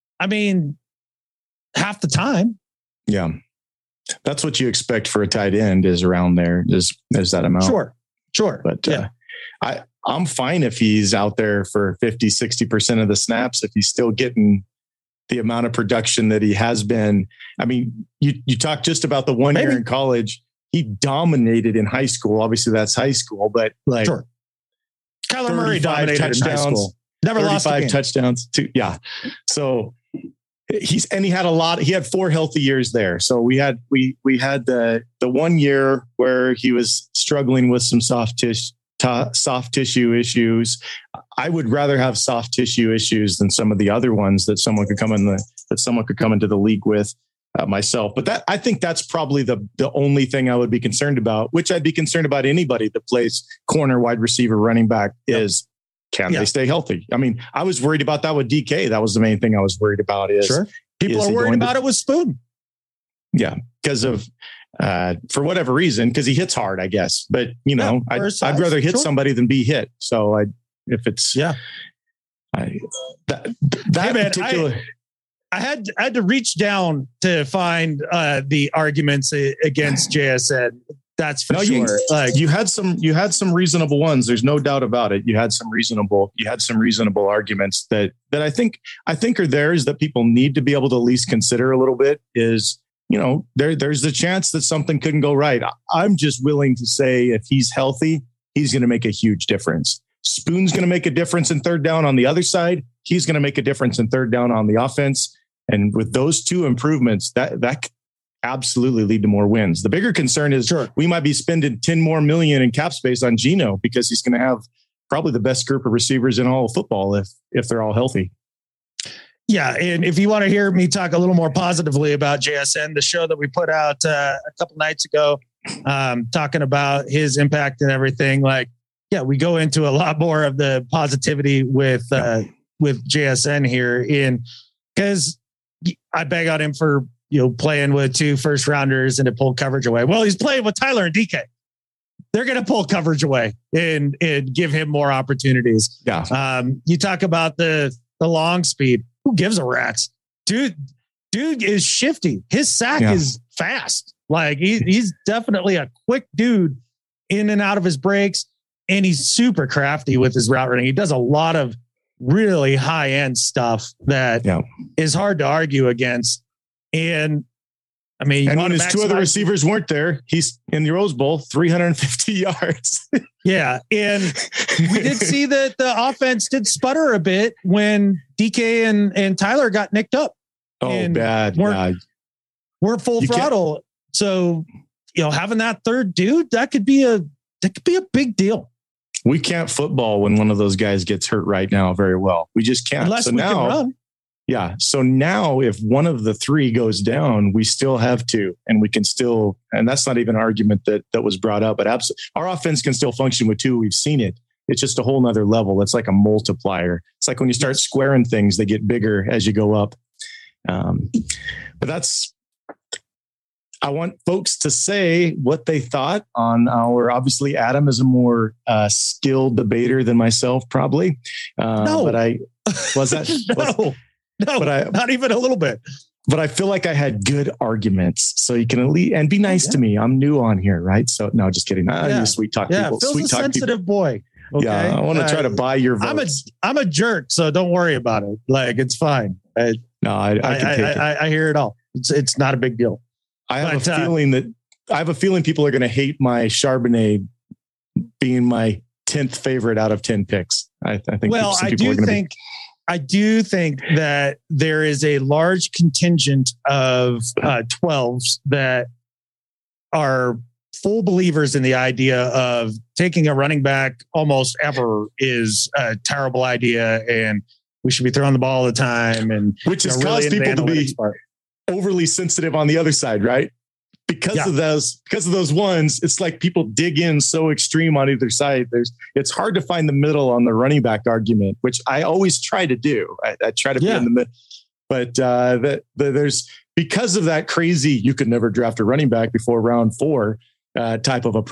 half the time. Yeah. That's what you expect for a tight end is around there is that amount. Sure. But I'm fine if he's out there for 50, 60% of the snaps, if he's still getting the amount of production that he has been. I mean, you talk just about the 1 year in college. He dominated in high school. Obviously that's high school, but like sure. Kyler Murray dominated in high school. Never lost a game. 35 touchdowns too. Yeah. So he had 4 healthy years there. So we had the 1 year where he was struggling with some soft tissue issues. I would rather have soft tissue issues than some of the other ones that someone could come into the league with myself. But I think that's probably the only thing I would be concerned about, which I'd be concerned about anybody that plays corner, wide receiver, running back is can they stay healthy? I mean, I was worried about that with DK. That was the main thing I was worried about people are worried about it with Spoon. Yeah. Because of, for whatever reason, because he hits hard, I guess. But I'd rather hit somebody than be hit. So I had to reach down to find the arguments against JSN. That's for sure. You had some reasonable ones. There's no doubt about it. You had some reasonable arguments that I think are theirs that people need to be able to at least consider a little bit is, there's a chance that something couldn't go right. I'm just willing to say if he's healthy, he's going to make a huge difference. Spoon's going to make a difference in third down on the other side. He's going to make a difference in third down on the offense. And with those two improvements, that could absolutely lead to more wins. The bigger concern is we might be spending $10 more in cap space on Geno because he's going to have probably the best group of receivers in all of football if they're all healthy. Yeah. And if you want to hear me talk a little more positively about JSN, the show that we put out a couple nights ago, talking about his impact and everything, we go into a lot more of the positivity with JSN here because I beg on him for, playing with 2 first rounders and it pulled coverage away. Well, he's playing with Tyler and DK. They're going to pull coverage away and give him more opportunities. Yeah. You talk about the long speed. Who gives a rat's? Dude is shifty. His sack is fast. He's definitely a quick dude in and out of his breaks. And he's super crafty with his route running. He does a lot of really high end stuff that is hard to argue against. And when his 2 other receivers weren't there, he's in the Rose Bowl, 350 yards. Yeah. And we did see that the offense did sputter a bit when DK and Tyler got nicked up. Oh, bad. We're full throttle. So, having that third dude, that could be a big deal. We can't football when one of those guys gets hurt right now very well. We just can't. Unless we can run. Yeah. So now if one of the 3 goes down, we still have 2 and we can still, and that's not even an argument that was brought up, but our offense can still function with 2. We've seen it. It's just a whole nother level. It's like a multiplier. It's like when you start squaring things, they get bigger as you go up. But I want folks to say what they thought on obviously Adam is a more skilled debater than myself, probably. No, but not even a little bit. But I feel like I had good arguments, so you can at least and be nice to me. I'm new on here, right? So no, just kidding. You sweet talk people. Phil's sweet a sensitive boy. Okay? Yeah, I want to try to buy your votes. I'm a jerk, so don't worry about it. It's fine. I can take it. I hear it all. It's not a big deal. I have a feeling people are going to hate my Charbonnet being my 10th favorite out of 10 picks. I think. Well, I do think that there is a large contingent of 12s that are full believers in the idea of taking a running back almost ever is a terrible idea, and we should be throwing the ball all the time, and which has caused people to be overly sensitive on the other side, right? Because of those ones, it's like people dig in so extreme on either side. It's hard to find the middle on the running back argument, which I always try to do. I try to be in the middle, but there's because of that crazy, you could never draft a running back before round 4 type of approach.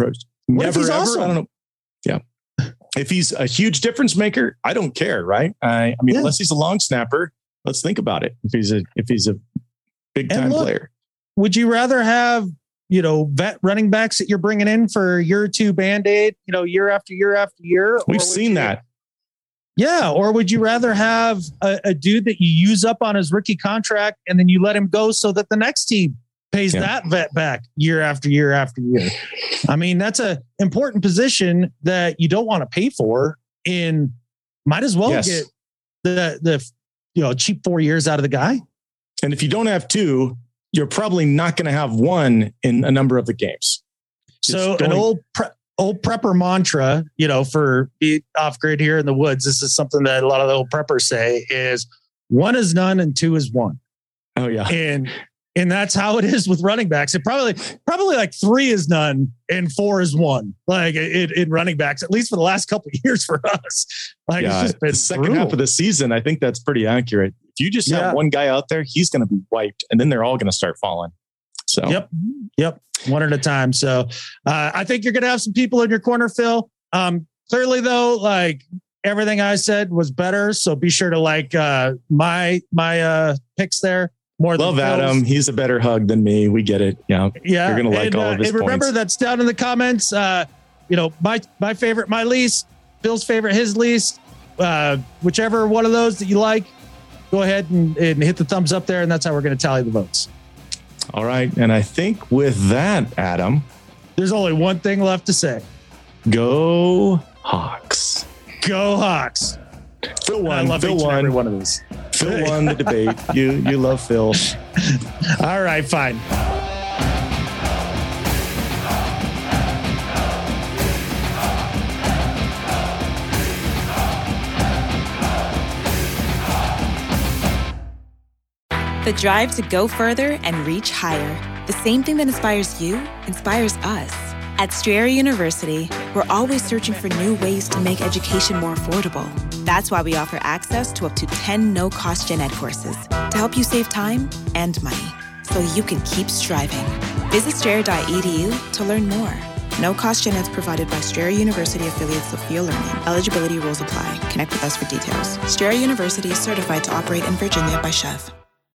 What if he's awesome? I don't know. Yeah. If he's a huge difference maker, I don't care, right? I mean, unless he's a long snapper, let's think about it. If he's a big time player. Would you rather have, vet running backs that you're bringing in for year or two Band-Aid, year after year after year? We've seen that. Yeah. Or would you rather have a dude that you use up on his rookie contract and then you let him go so that the next team pays that vet back year after year after year? I mean, that's a important position that you don't want to pay for, and might as well get the cheap 4 years out of the guy. And if you don't have two, you're probably not going to have one in a number of the games. So an old prepper mantra, for being off grid here in the woods, this is something that a lot of the old preppers say is 1 is none and 2 is 1. Oh yeah. And that's how it is with running backs. It probably like 3 is none and 4 is 1. Like in running backs, at least for the last couple of years for us. Like it's just been the second half of the season, I think that's pretty accurate. If you just have one guy out there, he's going to be wiped, and then they're all going to start falling. So yep, one at a time. So I think you're going to have some people in your corner, Phil. Clearly, though, like everything I said was better. So be sure to like my picks there. More love Adam. He's a better hug than me. We get it. Yeah. You're going to like all of his and remember, points. that's down in the comments. My favorite, my least, Phil's favorite, his least, whichever one of those that you like, go ahead and hit the thumbs up there. And that's how we're going to tally the votes. All right. And I think with that, Adam, there's only one thing left to say. Go Hawks. Go Hawks. Phil won. I love Phil each won. and every one of these. Phil won the debate. You love Phil. All right, fine. The drive to go further and reach higher. The same thing that inspires you inspires us. At Strayer University, we're always searching for new ways to make education more affordable. That's why we offer access to up to 10 no-cost gen ed courses to help you save time and money so you can keep striving. Visit strayer.edu to learn more. No-cost gen eds provided by Strayer University affiliates Sophia Learning. Eligibility rules apply. Connect with us for details. Strayer University is certified to operate in Virginia by Chev.